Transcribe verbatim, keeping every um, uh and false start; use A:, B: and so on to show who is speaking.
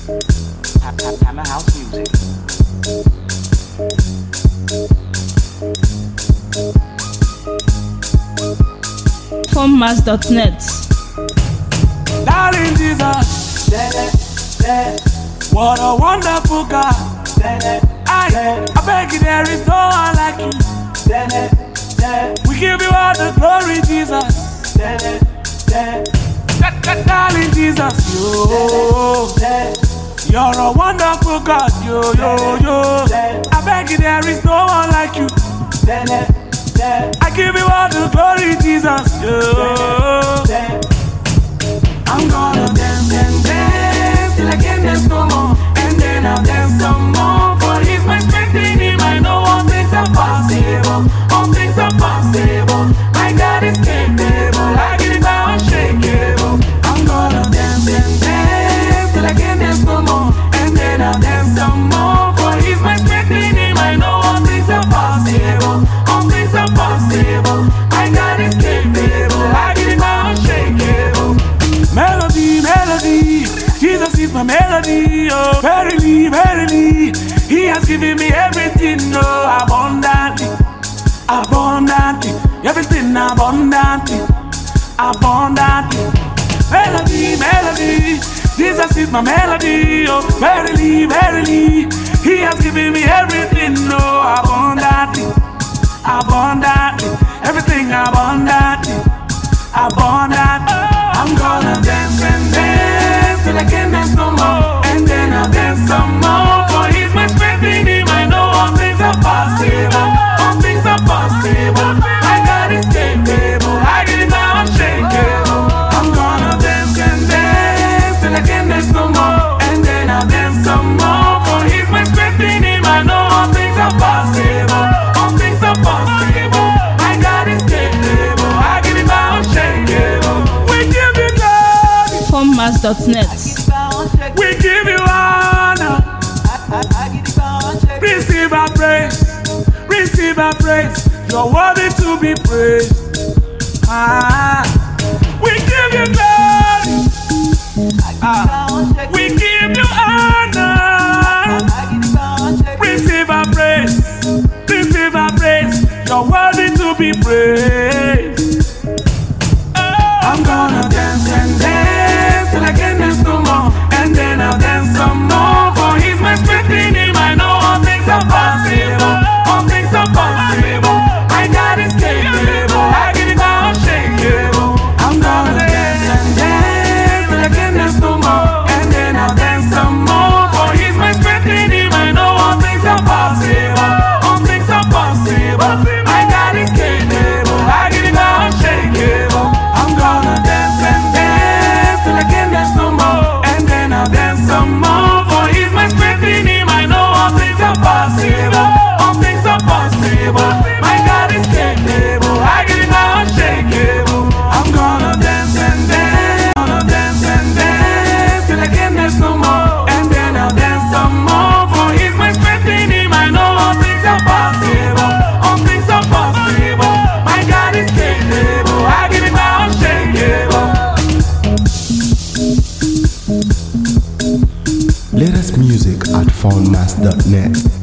A: Hammer House Music.
B: Formmas dot net.
A: Darling Jesus, what a wonderful God. I, I beg you, there is no one like you. We give you all the glory, Jesus. Darling Jesus, yo, you're a wonderful God, yo, yo, yo. I beg you, there is no one like you. I give you all the glory, Jesus, yo. I'm gonna dance and dance till I can't dance no more, and then I'll dance some more. For He's my strength in Him, I know all things are possible. All things are possible. My God is capable. I get it now unshakable. I'm gonna dance and dance till I can't dance no more, and then I'll dance some more. For He's my strength in Him, I know all things are possible. All things are possible. My God is capable. I get it now unshakable. Melody, melody, Jesus is my melody, oh. Verily, verily, He has given me everything, oh. Abundantly, abundantly, everything abundantly, abundantly. Melody, melody, Jesus is my melody, oh. Verily, verily, He has given me everything, oh. Abundantly, abundantly, everything abundantly, abundantly. I'm gonna dance and dance till I can't dance no more, and then I'll dance some more. For He's my strength in Him, I know all things are possible. All things are possible. My God is capable. I get it now unshakable. I'm gonna dance and dance till I can't dance no more, and then I'll dance some more. For He's my strength in Him, I know all things are possible. All things are possible. My God is capable. I get it now unshakable.
B: Formmas dot net.
A: We give you honor. Receive our praise. Receive our praise. You're worthy to be praised. Ah, we give you glory. Ah, we give you honor. Receive our praise. Receive our praise. You're worthy to be praised. I'm gonna dance and dance till I can't dance no more, and then I'll dance some more. For He's my strength in Him, I know all things are possible. All things are possible. My God is capable. I get it now unshakable. I'm gonna dance and dance till I can't dance no more, and then I'll dance some more. For He's my strength in Him, I know all things are possible. All things are possible. My God is capable. I get it now unshakable. I'm gonna dance and dance till I can't dance no more, and then I'll dance some more. For He's my strength in Him, I know all things are possible. All things are possible. My God is capable. I get it now unshakable. I'm gonna dance and dance, gonna dance and dance till I can't dance no more, and then I'll dance some more. For He's my strength in Him, I know all things are possible. All things are possible. My God is capable. I get it now unshakable.
C: Latest music at formmas dot net.